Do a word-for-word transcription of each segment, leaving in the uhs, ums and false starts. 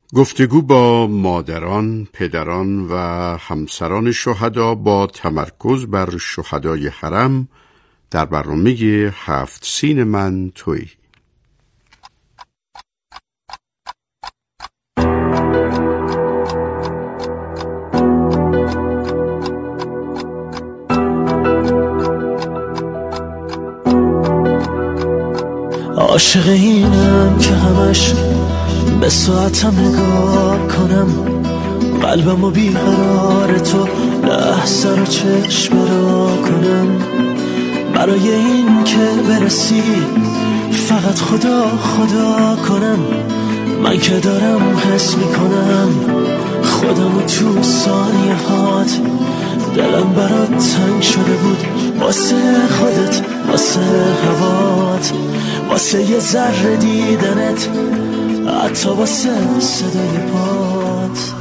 گفتگو با مادران، پدران و همسران شهدا با تمرکز بر شهدای حرم در برنامه هفت سین من تویی. عاشق اینم که همش به ساعتم نگاه کنم، قلبمو بیقرار تو لحظه رو چشم را کنم. برای این که برسی فقط خدا خدا کنم، من که دارم حس میکنم خودمو تو ثانیه هات. دلم برات تنگ شده بود واسه خودت، واسه هوات، واسه یه ذره دیدنت، حتی واسه صدای پات.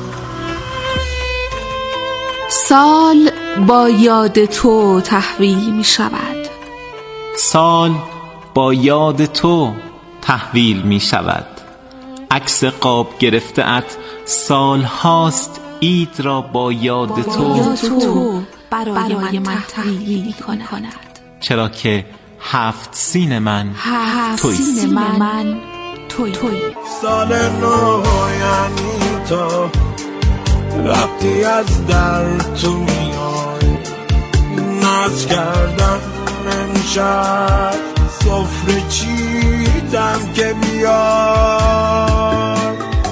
سال با یاد تو تحویل می شود، سال با یاد تو تحویل می شود. عکس قاب گرفته ات سال هاست عید را با یاد با تو, یاد تو برای, برای من تحویل می کند. چرا که هفت سین من هفت توی سین من, من توی, توی. سال نو یعنی تو، وقتی از در تو میای، ناز کردم امشب سفره چیدم که بیای.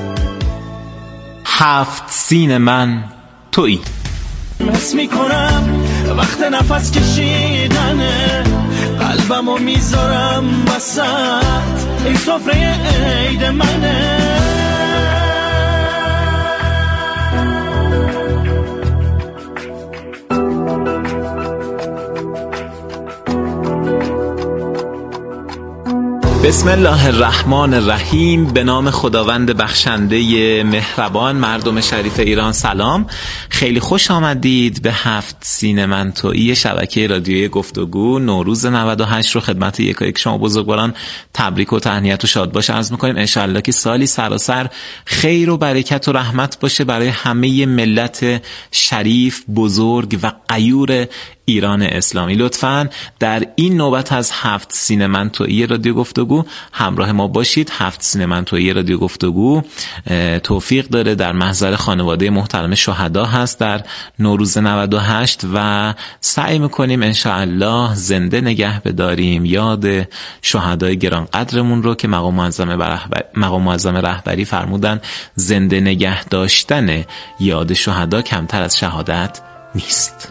هفت سین من توی. مس میکنم وقت نفس کشیدنه، قلبمو میذارم وسط این سفره عید منه. بسم الله الرحمن الرحیم. به نام خداوند بخشنده مهربان. مردم شریف ایران سلام، خیلی خوش آمدید به هفت سین من تویی شبکه رادیویی گفتگو. نوروز نود و هشت رو خدمت یکایک شما بزرگواران تبریک و تهنیت و شادباش عرض می‌کنیم. ان شاءالله که سالی سراسر خیر و برکت و رحمت باشه برای همه ملت شریف، بزرگ و غیور ایران اسلامی. لطفاً در این نوبت از هفت سین من تویی رادیو گفتگو همراه ما باشید. هفت سین من تویی رادیو گفتگو توفیق داره در محضر خانواده محترم شهدا هست در نوروز نود و هشت و سعی میکنیم انشاءالله زنده نگه بداریم یاد شهدای گرانقدرمون رو که مقام معظم رهبری مقام معظم رهبری فرمودن زنده نگه داشتن یاد شهدا کمتر از شهادت نیست.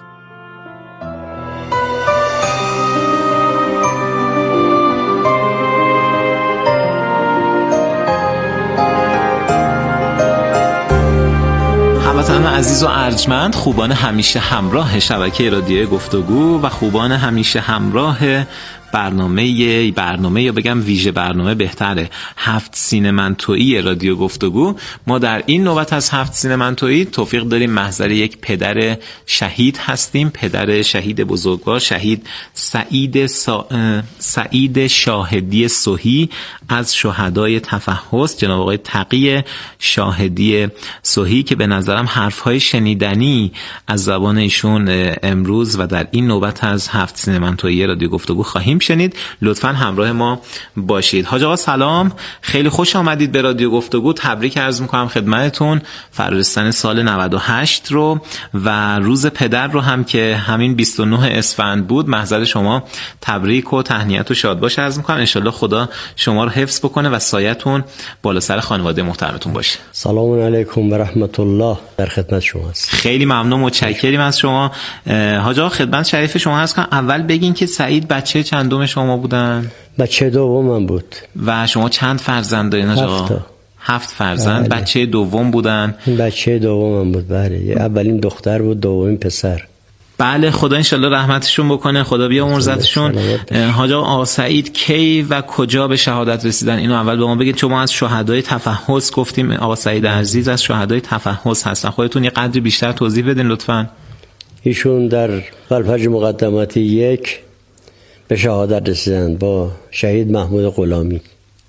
هموطنان عزیز و ارجمند، خوبان همیشه همراه شبکه رادیویی گفتگو و خوبان همیشه همراه برنامه برنامه یا بگم ویژه برنامه بهتره هفت سین من تویی رادیو گفتگو. ما در این نوبت از هفت سین من تویی توفیق داریم محضر یک پدر شهید هستیم، پدر شهید بزرگوار، شهید سعید سا... سعید شاهدی صحی از شهدای تفحص، جناب آقای تقی شاهدی صحی که به نظرم حرفهای شنیدنی از زبان ایشون امروز و در این نوبت از هفت سین من تویی رادیو گفتگو خواهیم شنید. لطفاً همراه ما باشید. حاج آقا سلام، خیلی خوش آمدید به رادیو گفتگو. تبریک عرض میکنم خدمتتون فرارسیدن سال نود و هشت رو و روز پدر رو هم که همین بیست و نه اسفند بود. محضر شما تبریک و تهنیت و شادباش عرض میکنم. ان شاءالله خدا شما رو حفظ بکنه و سایتون بالا سر خانواده محترمتون باشه. سلام علیکم و رحمت الله، در خدمت شما هست. خیلی ممنون، متشکریم از شما. حاج آقا خدمت شریف شما هست کنم اول بگین که سعید بچه چندم شما بودن؟ بچه دومم بود. و شما چند فرزند دارین حاج آقا؟ هفت هفت فرزند. بله. بچه دوم بودن؟ بچه دومم بود. بله، اولین دختر بود، دومین پسر. بله، خدا انشالله رحمتشون بکنه، خدا بیامرزتشون. حاج آقا سعید کی و کجا به شهادت رسیدن؟ اینو اول به ما بگید، چون ما از شهدای تفحص گفتیم. آقا سعید عزیز از شهدای تفحص هستن، خودتون یه قدری بیشتر توضیح بدین لطفاً. ایشون در فلفج مقدماتی یک به شهادت رسیدن با شهید محمود غلامی.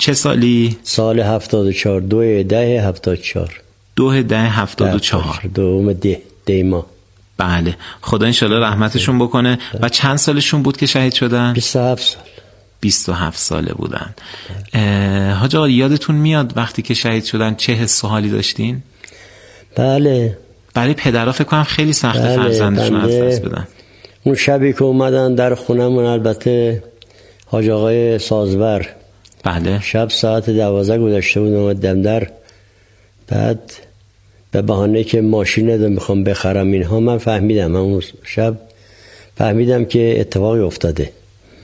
چه سالی؟ سال هفتاد و چهار، دو ده هفتاد و چهار. دو ده هفتاد و چهار. دوم ده دیما. بله، خدا انشالله رحمتشون بکنه. و چند سالشون بود که شهید شدن؟ بیست و هفت سال. بیست و هفت ساله بودن. حاج آقا یادتون میاد وقتی که شهید شدن چه حس و حالی داشتین؟ بله. برای پدرها فکر کنم خیلی سخت بله. فرزندشون از دست بدن. اون شبی که اومدن در خونمون، البته حاج آقای سازور، بله، شب ساعت دوازده گذشته بود، اومدم در، بعد به بهانه که ماشین ندارم میخوام بخرم اینها، من فهمیدم، من اون شب فهمیدم که اتفاقی افتاده.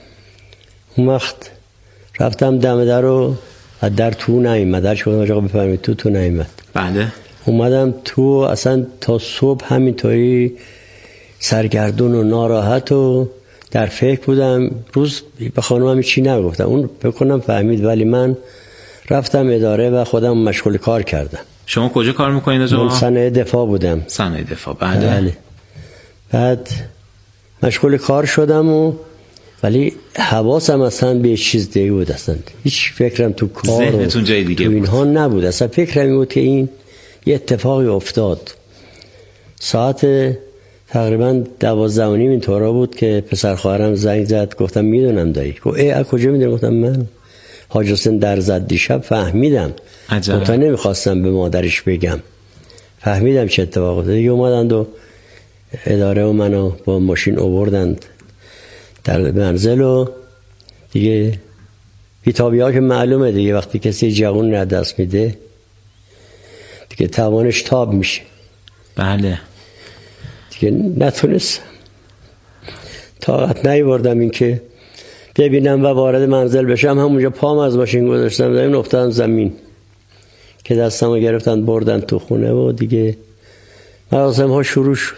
اون وقت رفتم دم در رو، از در تو نیامد، در شما آقا بفرمایید تو تو نیامد. بله. اومدم تو، اصلا تا صبح همینطوری سرگردون و ناراحت و در فکر بودم. روز به خانومم چی نگفتم، اون بکنم فهمید، ولی من رفتم اداره و خودم مشغول کار کردم. شما کجا کار میکنید آقا؟ من صنایع دفاع بودم. صنایع دفاع. بله. بله. بعد مشغول کار شدم و ولی حواسم اصلا به چیز دیگه بود، اصلا هیچ فکرم تو کار ذهنتون جای دیگه تو بود. اینها نبود، اصلا فکرم این بود که این یه اتفاقی افتاد. ساعت تقریبا دوازده و نیم اینطورا بود که پسر خواهرم زنگ زد، گفتم میدونم دایی. گفت ای از کجا میدونم؟ گفتم من حاج حسین در زد دیشب، فهمیدم. گفتم نمیخواستم به مادرش بگم، فهمیدم چه اتفاق افتاد. دیگه اومدند و اداره و منو با ماشین آوردند در منزل و دیگه بیتابی ها که معلومه دیگه، وقتی کسی جوان را دست میده دیگه توانش تاب میشه. بله. دیگه نتونستم، طاقت نیاوردم این که ببینم و وارد منزل بشم. همونجا پام از ماشین گذاشتم زمین، افتادم زمین که دستمو گرفتن بردن تو خونه و دیگه مراسم ها شروع شد.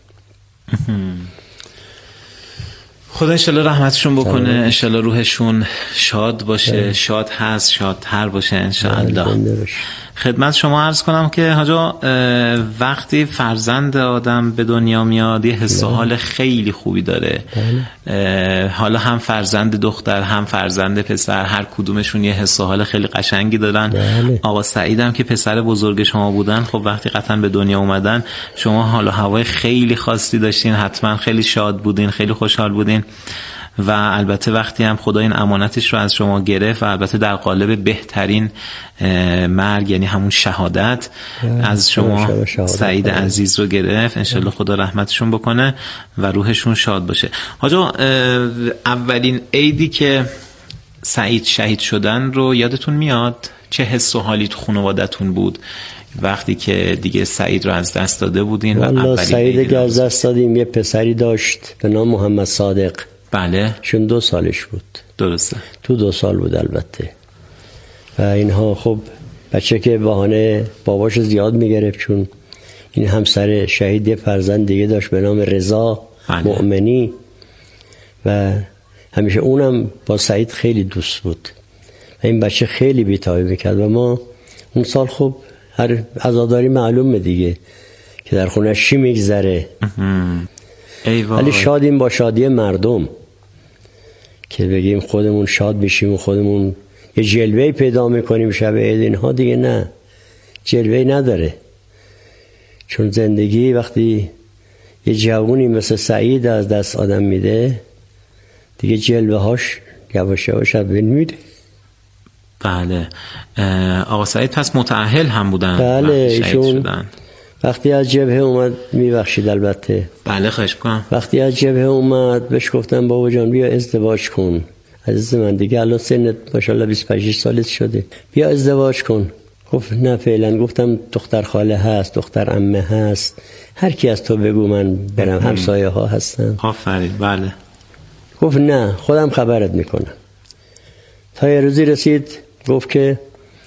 خدا انشالله رحمتشون بکنه، انشالله روحشون شاد باشه. شاد هست، شادتر باشه انشالله. خدمت شما عرض کنم که حاجا وقتی فرزند آدم به دنیا میاد یه حس و حال خیلی خوبی داره. حالا هم فرزند دختر هم فرزند پسر، هر کدومشون یه حس و حال خیلی قشنگی دارن. بله. آقا سعیدم که پسر بزرگ شما بودن، خب وقتی قطعا به دنیا اومدن شما حال و هوای خیلی خاصی داشتین، حتما خیلی شاد بودین، خیلی خوشحال بودین. و البته وقتی هم خدا این امانتش رو از شما گرفت و البته در قالب بهترین مرگ یعنی همون شهادت از شما سعید عزیز رو گرفت، انشالله خدا رحمتشون بکنه و روحشون شاد باشه. حاجا اولین عیدی که سعید شهید شدن رو یادتون میاد؟ چه حس و حالی تو خانوادتون بود وقتی که دیگه سعید رو از دست داده بودین؟ و اولین سعید که از دست دادیم یه پسری داشت به نام محمد صادق. بله. چون دو سالش بود. درسته. تو دو سال بود البته. و اینها خب بچه که بهانه باباش زیاد میگرفت، چون این همسر شهید یه فرزند دیگه داشت به نام رضا. بله. مؤمنی. و همیشه اونم با سعید خیلی دوست بود و این بچه خیلی بی‌تابی میکرد و ما اون سال خب هر عزاداری معلومه دیگه که در خونه چی میگذره. ولی شادیم با شادی مردم که بگیم خودمون شاد بشیم و خودمون یه جلوه‌ای پیدا میکنیم شب عید، اینها دیگه نه، جلوه‌ای نداره. چون زندگی وقتی یه جوونی مثل سعید از دست آدم میده دیگه جلوه هاش یواش یواش از بین میره. بله. آقا سعید پس متأهل هم بودن؟ بله ایشون وقتی از جبهه اومد، میبخشید البته. بله خواهش می‌کنم. وقتی از جبهه اومد بهش گفتم بابا جان بیا ازدواج کن، عزیز من دیگه الان سنت ماشاءالله بیست و پنج سالت شده، بیا ازدواج کن. گفت نه فعلا. گفتم دختر خاله هست، دختر عمه هست، هر کی از تو بگو من برم، همسایه ها هستن. آفرین. بله. گفت نه خودم خبرت میکنم. تا یه روزی رسید گفت که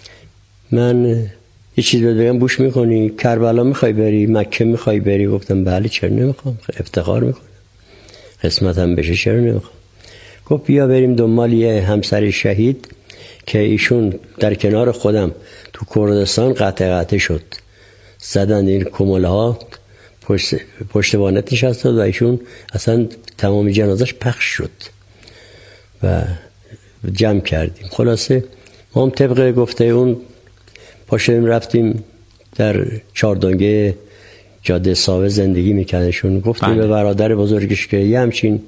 من یه چیز بهت بگم گوش میکنی؟ کربلا میخوای بری؟ مکه میخوای بری؟ گفتم بله چرا نمیخوام، افتخار میکنم، قسمتم بشه، چرا نمیخوام. گفت بیا بریم دنبال یه همسر شهید که ایشون در کنار خودم تو کردستان قطع قطع شد، زدن این کموله ها پشت, پشت وانت نشست و ایشون اصلا تمام جنازش پخش شد و جمع کردیم. خلاصه ما هم طبق گفته اون پاشدیم رفتیم در چاردونگه جاده ساوه زندگی میکردشون. گفتیم به برادر بزرگش که یه همچین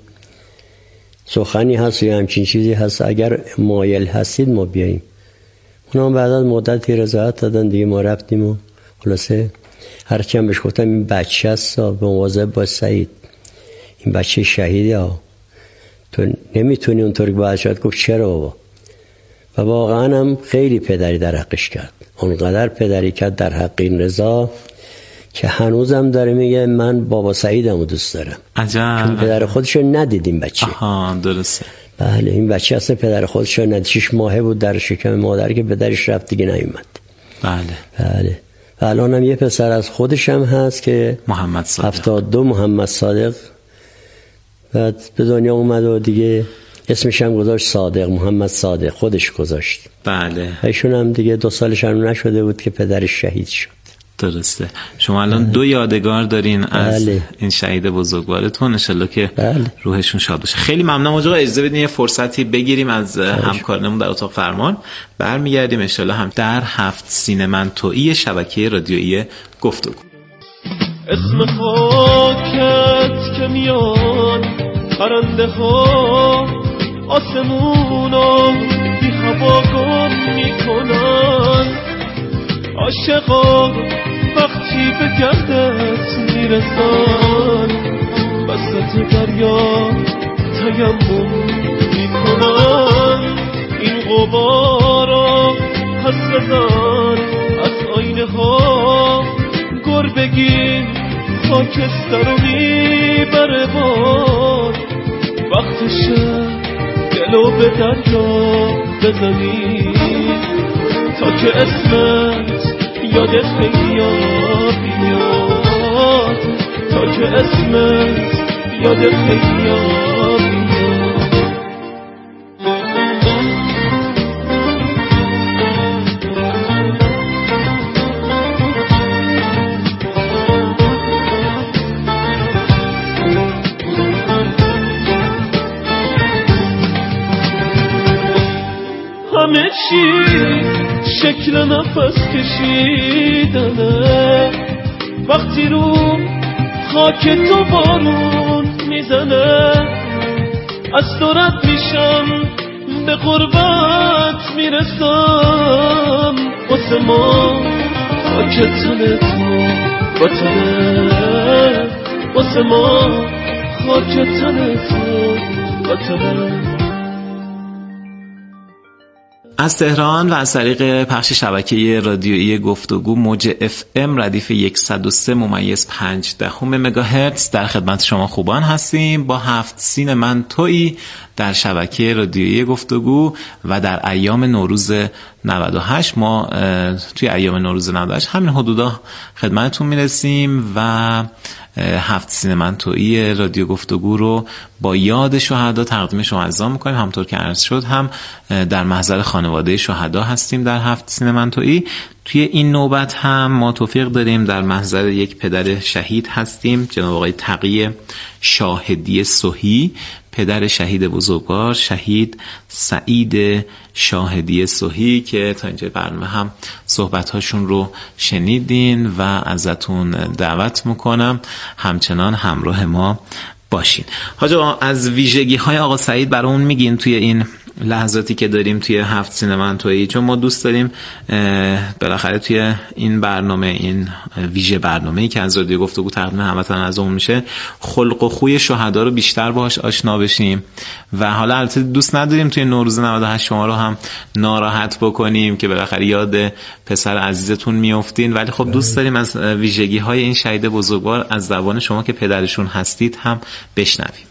سخنی هست یا همچین چیزی هست، اگر مایل هستید ما بیاییم. اونا هم بعد از مدتی رضایت دادن دیگه. ما رفتیم و خلاصه هرچی هم بهش گفتم این بچه هست به مواظب باش سعید، این بچه شهیده ها، تو نمیتونی اونطوری باید شد. گفت چرا بابا؟ و واقعا هم خیلی پدری در حقش کرد، اونقدر پدری کرد در حق این رضا که هنوزم داره میگه من بابا سعیدمو دوست دارم. عجب. چون پدر خودشو ندیدیم بچه. آها درسته. بله این بچه اصلا پدر خودشو ندید، شش ماهه بود در شکم مادر که پدرش رفت دیگه نیومد. بله بله. و الان هم یه پسر از خودش هم هست که محمد صادق، هفتاد و دو محمد صادق، بعد به دنیا اومد و دیگه اسمش هم گذاشت صادق، محمد صادق خودش گذاشت. بله. ایشون هم دیگه دو سالش هم نشده بود که پدرش شهید شد. درسته. شما الان بله. دو یادگار دارین از بله. این شهید بزرگوارتون، انشالله که بله. روحشون شاد باشه. خیلی ممنونم آقا، اجازه بدین یه فرصتی بگیریم از همکارانمون در اتاق فرمان، برمیگردیم انشالله هم در هفت سینمانتویی شبکه رادیویی گفتگو. اسم خاکت که میان پرنده ها آسمونو بی هوا گم میکنن، عاشقا وقتی به گردت میرسن وسط دریا تیمم میکنن، این غبارا پس بزن از آینه ها، گربگی خاکستر رو میبره بار، وقتشه دلو به دریا بزنی تا که اسمت یادت بیاد بیاد، تا که اسمت یادت بیاد بیاد. همه چی شکل نفس کشیدنه، وقتی رو خاک تو بارون میزنه، از تو رد میشم به قربت میرسم، واسه ما خاک تن تو وطنه، واسه ما خاک تن تو وطنه. از تهران و از طریق پخش شبکه رادیویی گفتگو موج اف ام ردیف صد و سه ممیز پنج دهم مگاهرتز در خدمت شما خوبان هستیم با هفت سینمانتویی در شبکه رادیویی گفتگو و در ایام نوروز نود و هشت. ما توی ایام نوروز نود و هشت همین حدودا خدمتتون میرسیم و هفت سینمانتویی رادیو گفتگو رو با یاد شهدا تقدیم شما عزیزان میکنیم. همطور که عرض شد هم در محضر خانواده شهدا هستیم در هفت سینمانتویی. توی این نوبت هم ما توفیق داریم در محضر یک پدر شهید هستیم، جناب آقای تقی شاهدی صحی، پدر شهید بزرگوار شهید سعید شاهدی صحی که تا اینجا برنامه هم صحبت‌هاشون رو شنیدین و ازتون دعوت میکنم همچنان همراه ما باشین. حاج آقا از ویژگی‌های آقا سعید برامون میگین توی این لحظاتی که داریم توی هفت سینمانتویی، چون ما دوست داریم بالاخره توی این برنامه، این ویژه برنامه‌ای که از رادیو گفتگو تقدیم هموطن عزیزمون میشه، خلق و خوی شهدا رو بیشتر باهاش آشنا بشیم و حالا البته دوست نداریم توی نوروز نود و هشت شما رو هم ناراحت بکنیم که بالاخره یاد پسر عزیزتون میافتین، ولی خب دوست داریم از ویژگی‌های این شهید بزرگوار از زبان شما که پدرشون هستید هم بشنویم.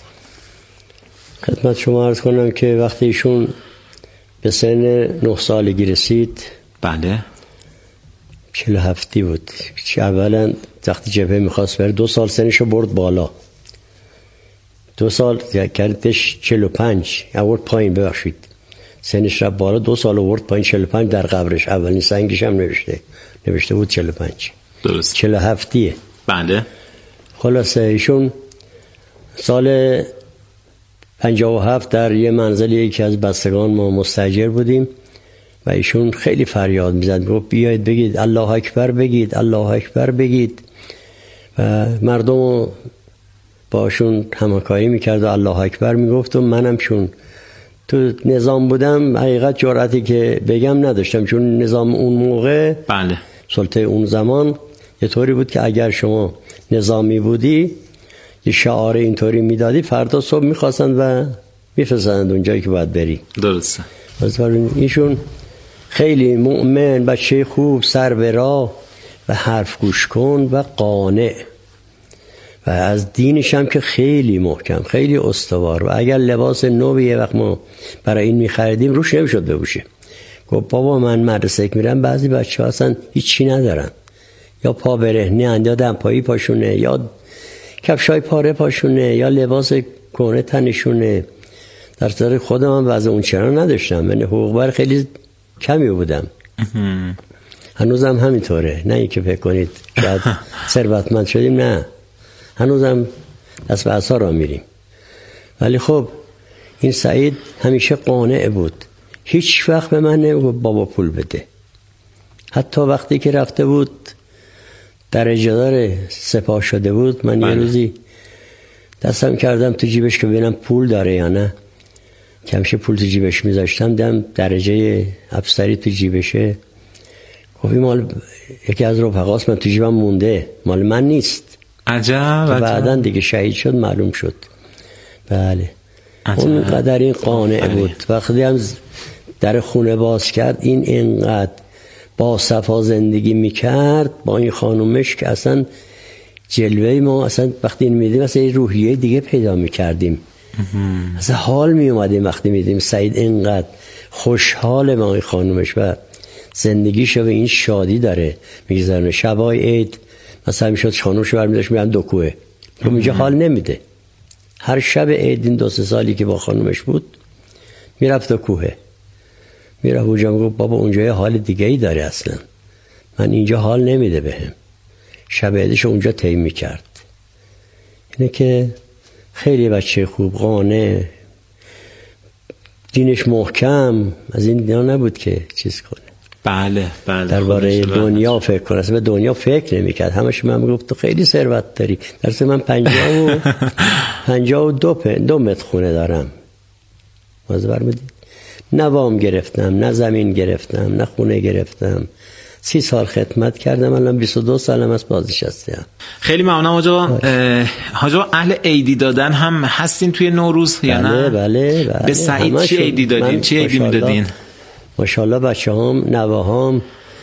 خدمت شما عرض کنم که وقتی ایشون به سن نه سالگی رسید، بله چهل و هفتی بود، که اولا وقتی جبهه میخواست بره دو سال سنشو برد بالا، دو سال کردش چهل و پنج آورد پایین، ببخشید سنش را بالا، دو سال آورد پایین چهل و پنج در قبرش، اولین سنگش هم نوشته نوشته بود چهل و پنج، درست چهل و هفتیه. بله خلاصه ایشون سال پنجاه و هفت در یه منزل یکی از بستگان ما مستاجر بودیم و ایشون خیلی فریاد میزد، گفت بیایید بگید الله اکبر بگید، الله اکبر بگید. و مردم باشون همکاری میکرد و الله اکبر میگفت و منم چون تو نظام بودم حقیقت جرأتی که بگم نداشتم، چون نظام اون موقع بله سلطه اون زمان یه طوری بود که اگر شما نظامی بودی یه شعار اینطوری میدادی فردا صبح میخواستند و میفرستند اونجایی که باید بری. درسته. ایشون خیلی مؤمن، بچه خوب، سر به راه و حرف گوش کن و قانع و از دینش هم که خیلی محکم، خیلی استوار. و اگر لباس نو یه وقت ما برای این میخریدیم روش نمیشد بپوشه. گفت بابا من مدرسه که میرم بعضی بچه ها اصلا هیچی ندارن، یا پا برهنه اند، یا دمپایی پاشونه، یا کفشای پاره پاشونه، یا لباس کهنه تنشونه. در صورت خودم هم وضع اون چنان نداشتم، من حقوق بر خیلی کمی بودم. هنوزم همینطوره، نه اینکه فکر کنید شاید ثروتمند شدیم، نه، هنوزم دست به عصا را میریم. ولی خب این سعید همیشه قانع بود، هیچ وقت به من نمیگفت بابا پول بده. حتی وقتی که رفته بود درجه دار سپاه شده بود، من بله. یه روزی دستم کردم تو جیبش که ببینم پول داره یا نه، که همیشه پول تو جیبش میذاشتم، دیدم درجه افسری تو جیبشه. گفت مال یکی از رفقاست، من تو جیبم مونده، مال من نیست. عجب. بعداً دیگه شهید شد معلوم شد. بله عجب. اون قدر این قانع بود. وقتی هم در خونه باز کرد این اینقدر با صفا زندگی میکرد با این خانومش که اصلا جلوه ما اصلا وقتی این میدیم اصلا یه روحیه دیگه پیدا میکردیم، اصلا حال میومدیم وقتی میدیم سعید اینقدر خوشحال با این خانومش و زندگیش به این شادی داره میگذرونه. شبای عید مثلا میشد خانومش برمیداشت میرن دو کوه، خب اینجا حال نمیده. هر شب عید این دو سه سالی که با خانومش بود میرفت دو کوه، میرفت اونجا میگفت بابا اونجا یه حال دیگه ای داره، اصلا من اینجا حال نمیده بهم. شب عیدش اونجا طی میکرد. اینه که خیلی بچه خوب، قانع، دینش محکم، از این دینا نبود که چیز کنه. بله بله. درباره دنیا فکر کنه، اصلا به دنیا فکر نمی‌کرد. همش من میگفت تو خیلی ثروت داری، درسته من پنجاه و پنجاه و دو دو متر خونه دارم. مازبر میدید نه وام گرفتم، نه زمین گرفتم، نه خونه گرفتم. سی سال خدمت کردم، الان بیست و دو سالم از بازنشسته‌ام. خیلی ممنونم حاج آقا. حاج آقا اهل عیدی دادن هم هستین توی نوروز یا نه؟ بله بله بله. به سعید چی عیدی دادین؟ چی عیدی میدادین؟ ماشاءالله بچه‌هام، نوه‌هام،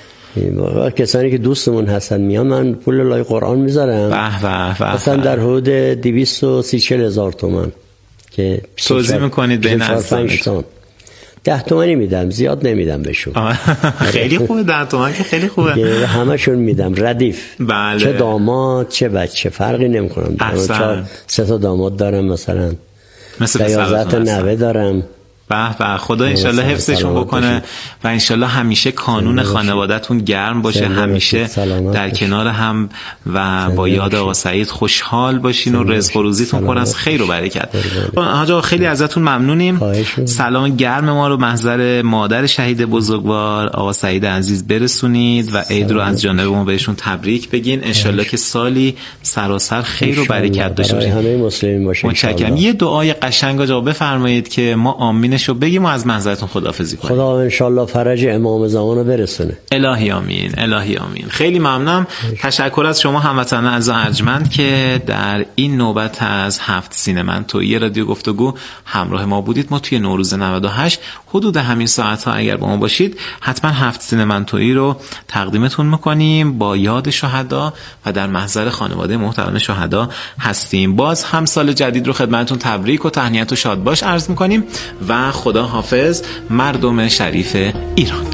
کسانی که دوستمون هستن میان من پول لای قرآن میذارم. به به به. مثلا در حدود دویست و سی هزار تومان که توزیع میکنید بین عزیزان. ده تومانی میدم، زیاد نمیدم بهشون. خیلی خوبه، ده تومان که خیلی خوبه. همشون میدم ردیف. بله. چه داماد چه بچه فرقی نمیکنم. چهار سه تا داماد دارم، مثلا مثلا یازده تا نوه دارم. به به. خدا انشالله حفظشون بکنه و انشالله همیشه کانون خانواده‌تون گرم باشه، همیشه در کنار هم و با یاد آقا سعید خوشحال باشین و رزق و روزیتون پر از خیر و برکت. حاج آقا خیلی ازتون ممنونیم. سلام گرم ما رو محضر مادر شهید بزرگوار آقا سعید عزیز برسونید و عید رو از جانب ما بهشون تبریک بگین. انشالله که سالی سراسر خیر و برکت داشته باشه. همه مسلمین باشه. متشکرم. یه دعای قشنگ آقا بفرمایید که ما آمین شو بگیم و از محضرتون خداحافظی کنیم. خدا انشالله فرج امام زمان رو برسونه. الهی آمین، الهی آمین. خیلی ممنونم. تشکر از شما هموطنان عزیز ارجمند که در این نوبت از هفت سینما تویی رادیو گفتگو همراه ما بودید. ما توی نوروز نود و هشت حدود همین ساعت ها اگر با ما باشید حتما هفت سینما تویی رو تقدیمتون میکنیم با یاد شهدا و در محضر خانواده محترم شهدا هستیم. باز هم سال جدید رو خدمتتون تبریک و تهنیت و شادباش عرض میکنیم و خدا حافظ مردم شریف ایران.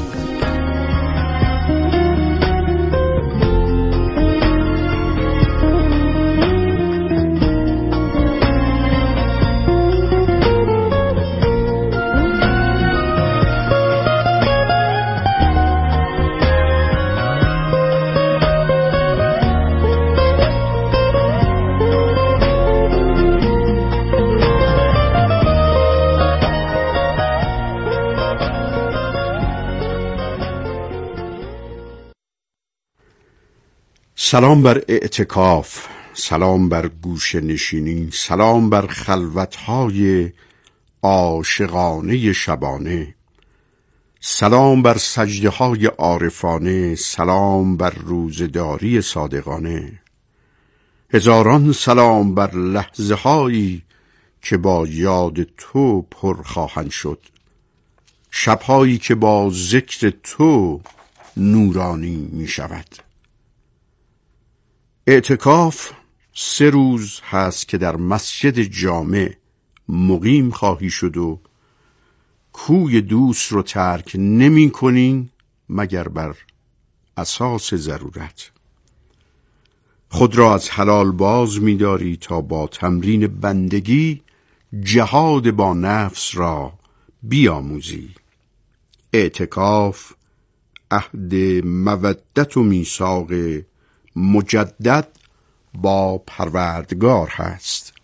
سلام بر اعتکاف، سلام بر گوشه نشینی، سلام بر خلوتهای عاشقانه شبانه، سلام بر سجده های عارفانه، سلام بر روزداری صادقانه. هزاران سلام بر لحظه هایی که با یاد تو پر خواهند شد، شبهایی که با ذکر تو نورانی می شود. اعتکاف سه روز هست که در مسجد جامع مقیم خواهی شد و کوی دوست رو ترک نمی کنی مگر بر اساس ضرورت. خود را از حلال باز می داری تا با تمرین بندگی جهاد با نفس را بیاموزی. اعتکاف عهد مودت و میثاق مجدد با پروردگار هست.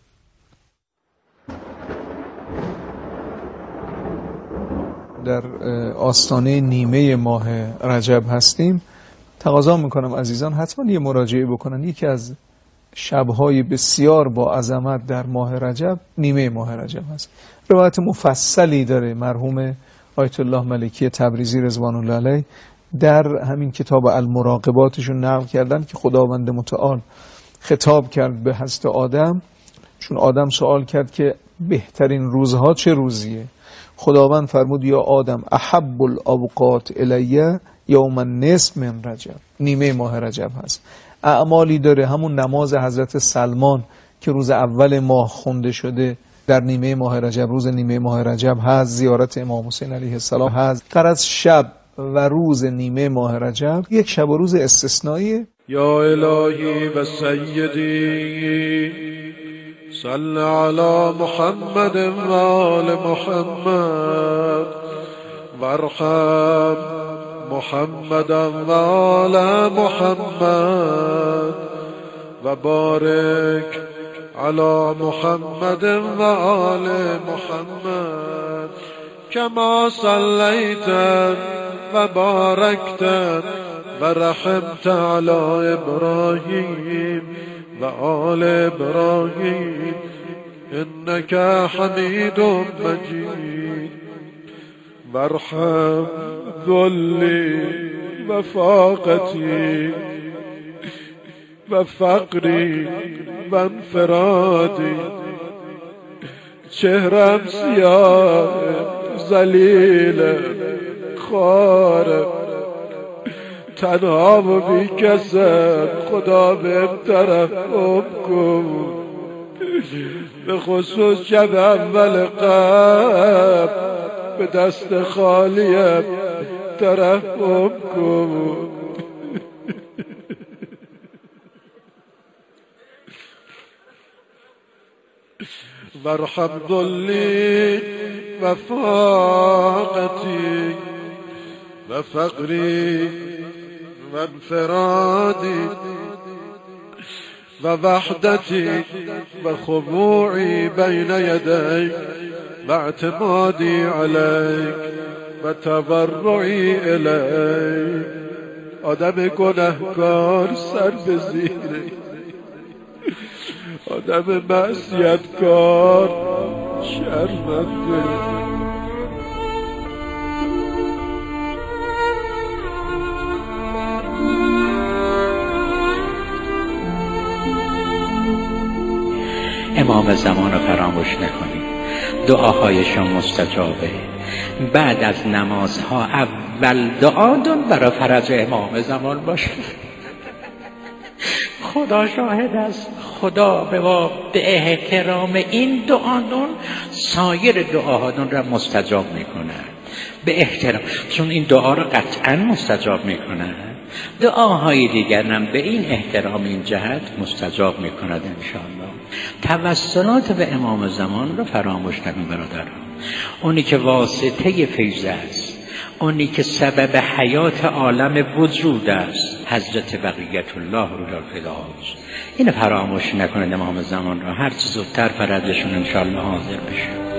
در آستانه نیمه ماه رجب هستیم. تقاضا میکنم عزیزان حتما یه مراجعه بکنن. یکی از شبهای بسیار با عظمت در ماه رجب نیمه ماه رجب هست. روایت مفصلی داره مرحوم آیت الله ملکی تبریزی رضوان الله علیه در همین کتاب المراقباتشون نقل کردن که خداوند متعال خطاب کرد به حضرت آدم، چون آدم سوال کرد که بهترین روزها چه روزیه، خداوند فرمود یا آدم احب الاوقات الیه یوم النصف من رجب، نیمه ماه رجب هست. اعمالی داره، همون نماز حضرت سلمان که روز اول ماه خونده شده در نیمه ماه رجب، روز نیمه ماه رجب هست، زیارت امام حسین علیه السلام هست. قرض شب و روز نیمه ماه رجب یک شب و روز استثنائیه. یا الهی و سیدی صل علی محمد و آل محمد وارحم محمد و آل محمد و بارک علی محمد و آل محمد کما صلیت و بارکت و رحمت علی ابراهیم و آل ابراهیم انک حمید مجید وارحم ذلی و فاقتی و فقری و انفرادی، چهرم سیاه ذلیل خوار تنها و بی کسر، خدا به ترحم کن، به خصوص شب اول قبل به دست خالیم ترحم کن. وارحم ذلی و فاقتی و فقری و انفرادی و وحدتی و خضوعی بین یدیک و اعتمادی علیک و تضرعی الیک. آدم گناهکار سر به زیره، آدم معصیتکار شرمنده. امام زمان رو فراموش نکنید، دعاهایشون مستجابه. بعد از نمازها اول دعاتون برای فرج امام زمان باشه. خدا شاهد است، خدا به به احترام این دعاتون سایر دعاهاتون را مستجاب میکنه، به احترام، چون این دعا را قطعا مستجاب میکنه. دعاهای دیگر هم به این احترام این جهت مستجاب میکند انشاءالله. توسلات به امام زمان رو فراموش نکن برادران. اونی که واسطه فیض است، اونی که سبب حیات عالم وجود است، حضرت بقیت الله روح الفدا است. اینو فراموش نکنید امام زمان رو، هر چه زودتر فرجشون انشاءالله حاضر بشه.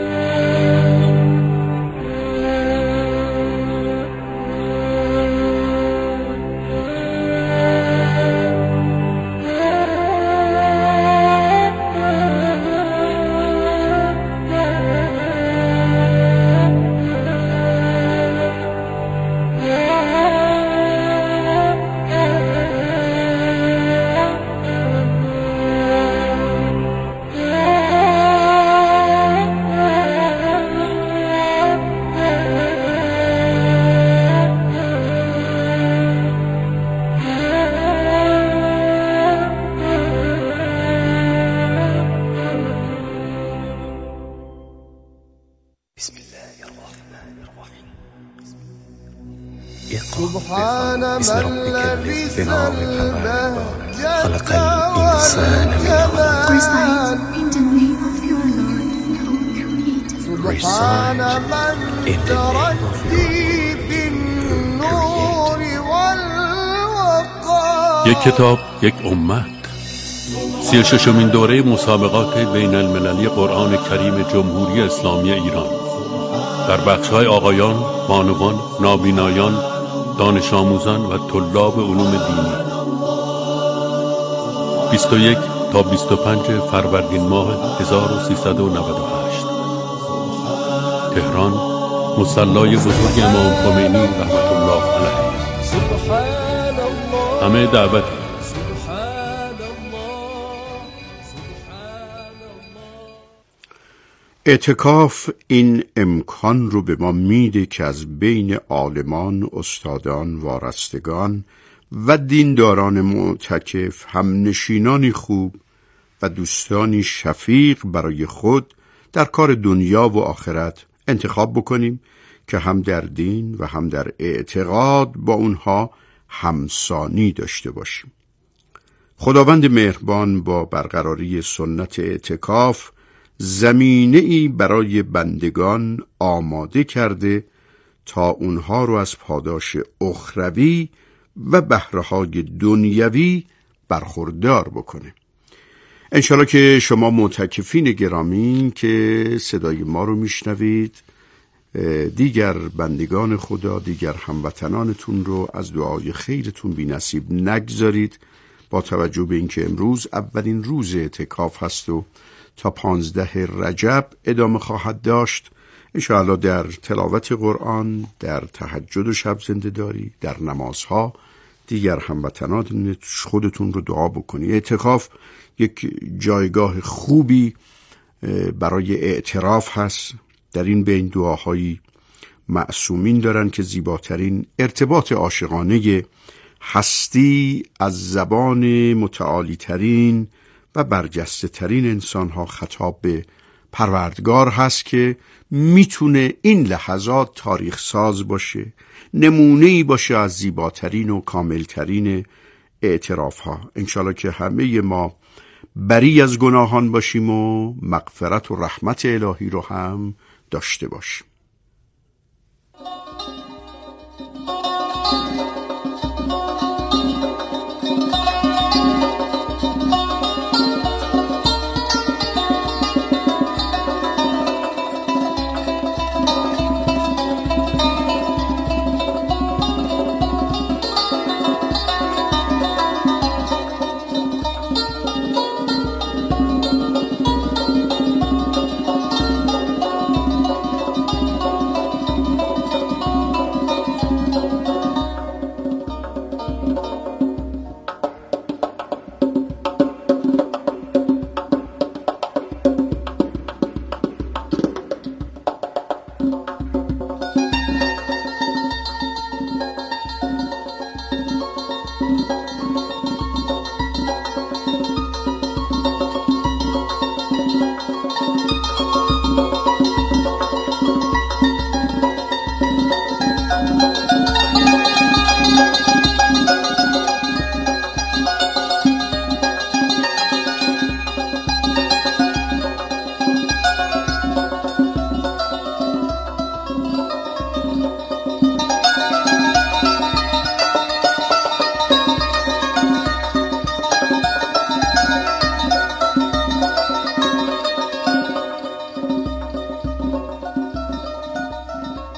بسم ربك الذی به نام پروردگار خلق الانسان من علق. Recite in the name of your یک کتاب یک امت، سی و ششمین دوره مسابقات بین المللی قرآن کریم جمهوری اسلامی ایران در بخش‌های آقایان، بانوان، نابینایان، دانش آموزان و طلاب علوم دینی، بیست و یک تا بیست و پنج فروردین ماه هزار و سیصد و نود و هشت، تهران، مصلی بزرگ امام خمینی رحمت الله علیه. همه دعوت. اعتکاف این امکان رو به ما میده که از بین عالمان، استادان، وارستگان و دینداران معتکف هم نشینانی خوب و دوستانی شفیق برای خود در کار دنیا و آخرت انتخاب بکنیم که هم در دین و هم در اعتقاد با اونها همسانی داشته باشیم. خداوند مهربان با برقراری سنت اعتکاف زمینه‌ای برای بندگان آماده کرده تا اونها رو از پاداش اخروی و بهره‌های دنیوی برخوردار بکنه. انشالله که شما معتکفین گرامی که صدای ما رو میشنوید دیگر بندگان خدا، دیگر هموطنانتون رو از دعای خیرتون بی نصیب نگذارید. با توجه به اینکه امروز اولین روز اعتکاف هست و تا پانزده رجب ادامه خواهد داشت، انشاءالله در تلاوت قرآن، در تهجد و شب زنده‌داری، در نمازها دیگر هموطنان خودتون رو دعا بکنید. اعتکاف یک جایگاه خوبی برای اعتراف هست. در این بین دعاهایی معصومین دارن که زیباترین ارتباط عاشقانه هستی از زبان متعالی ترین و برجسته ترین انسان ها خطاب به پروردگار هست که میتونه این لحظات تاریخ ساز باشه، نمونه‌ای باشه از زیباترین و کاملترین اعتراف ها. انشالله که همه ما بری از گناهان باشیم و مغفرت و رحمت الهی رو هم داشته باشیم.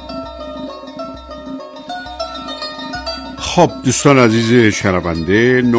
خب دوستان عزیز شنونده،